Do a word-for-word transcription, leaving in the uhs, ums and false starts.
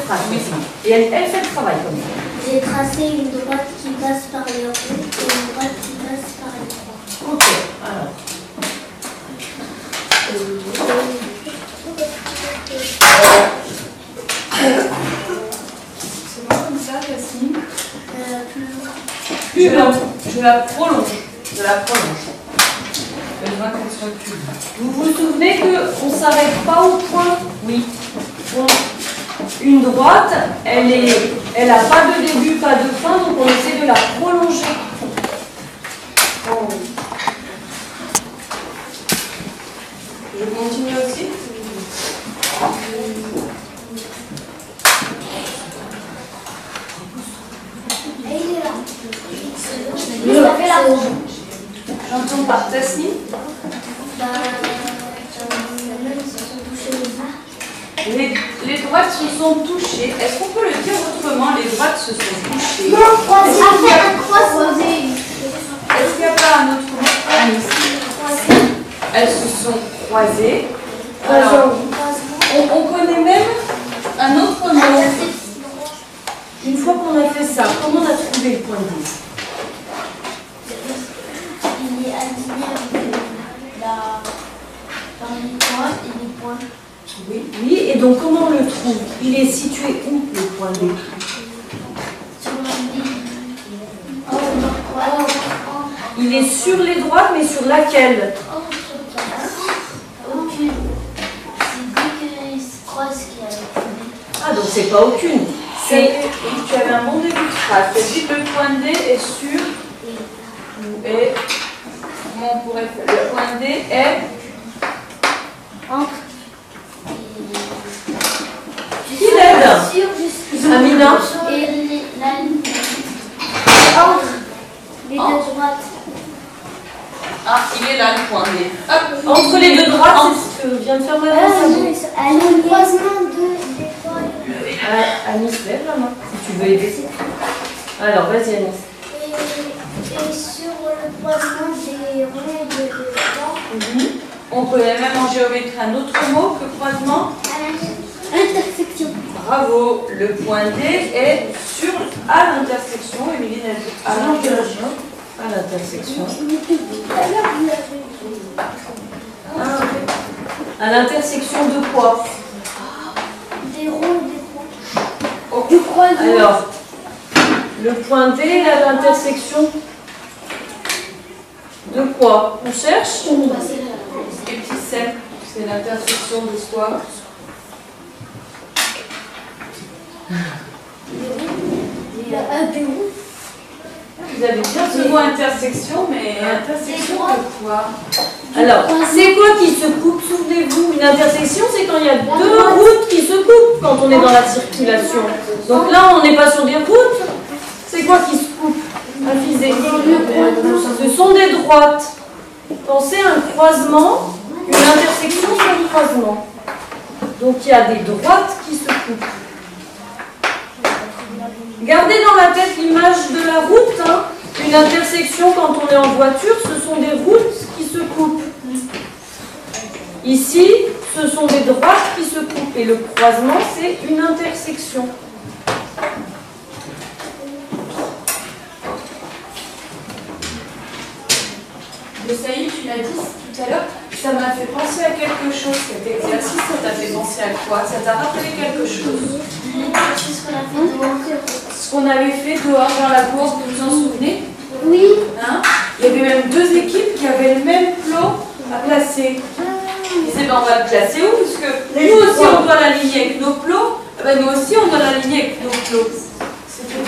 trace. Oui. Et elle, elle fait le travail comme ça. J'ai tracé une droite qui passe par les ronds et une droite qui passe par les droits. Ok, alors. C'est pas comme ça, Cassine. Euh, plus loin. Plus Je la, long. je la prolonge. Je la prolonge. Besoin qu'elle soit plus longue. Vous vous souvenez qu'on ne s'arrête pas au point? Oui. Bon. Une droite, elle n'a elle a pas de début, pas de fin, donc on essaie de la prolonger. Oh. Je continue aussi. Et il est là. Le- Ça fait la ronde. J'entends par Tasni. Bah, euh, même ils se sont touchés les mains. Les, les droites se sont touchées. Est-ce qu'on peut le dire autrement? Les droites se sont touchées. Non, croisé. Après un croisé. Est-ce qu'il n'y a pas un autre mot? Ah, ici. Elles se sont croisées. Alors, on, on connaît même un autre mot. Une fois qu'on a fait ça, comment on a trouvé le point D? Il est aligné avec la dans les points et les points. Oui. Oui, et donc comment on le trouve? Il est situé où, le point D? Sur la ligne. Oh, non, quoi? Oh, oh. Il est sur les droites, mais sur laquelle? Aucune. C'est dès qu'ils se croisent qu'il y a le point. Ah, donc c'est pas aucune. C'est Tu avais un bon début de phrase. Tu as dit que le point D est sur. Et comment on pourrait faire? Le point D est Entre. Qui l'aide? Sur jusqu'à. Amina? Et les- la ligne. Entre les deux Entre. droites. ah, il est là le point D. Hop. Entre les deux droites, c'est ce que vient de faire Madame Sabot. Elle est au croisement de des points. Ah, Anis, lève la main, si tu veux aider. Alors, vas-y Anis. Et, et sur le croisement des ronds et des droits. On connaît même en géométrie un autre mot que croisement. Intersection. Bravo. Le point D est sur à l'intersection. Émilie a dit à l'intersection. À l'intersection. Tout à l'heure, vous l'avez dit. Ah, à l'intersection de quoi? Des ronds et des points. Oh. Du croisement. Alors, le point D est à l'intersection de quoi? On cherche? Et petit cercle, c'est l'intersection de quoi? Il y a un des ronds. Vous avez bien ce mot intersection, mais intersection de quoi? Alors, c'est quoi qui se coupe? Souvenez-vous, une intersection, c'est quand il y a deux routes qui se coupent quand on est dans la circulation. Donc là, on n'est pas sur des routes. C'est quoi qui se coupe? Infisé. Ce sont des droites. Pensez à un croisement, une intersection, c'est un croisement. Donc il y a des droites qui se coupent. Gardez dans la tête l'image de la route. Hein. Une intersection, quand on est en voiture, ce sont des routes qui se coupent. Ici, ce sont des droites qui se coupent. Et le croisement, c'est une intersection. Mais ça y est, tu l'as dit tout à l'heure, ça m'a fait penser à quelque chose. Cet exercice, ça t'a fait penser à quoi? Ça t'a rappelé quelque chose? L'exercice qu'on a fait dehors. Ce qu'on avait fait dehors dans la course, vous vous en souvenez? Oui. Hein? Il y avait même deux équipes qui avaient le même plot à placer. Ils disaient, ben, on va le placer où? Parce que nous aussi, on doit l'aligner avec nos plots. Eh ben, nous aussi, on doit l'aligner avec nos plots.